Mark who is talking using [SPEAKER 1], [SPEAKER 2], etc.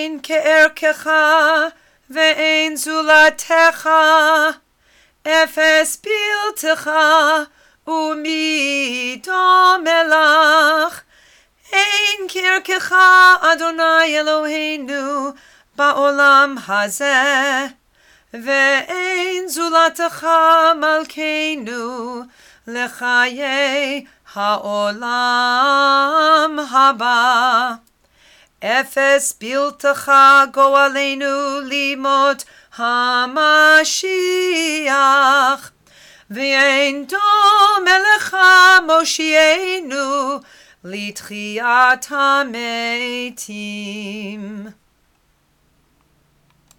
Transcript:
[SPEAKER 1] אין כערכך ואין זולתך, אפס בלתך ומי דומה לך. אין כערכך אדוני אלוהינו בעולם הזה, ואין זולתך מלכנו לחיי העולם הבא. אפס בלתך גואלנו לימות המשיח, ואין דומה לך מושיענו לתחיית המתים.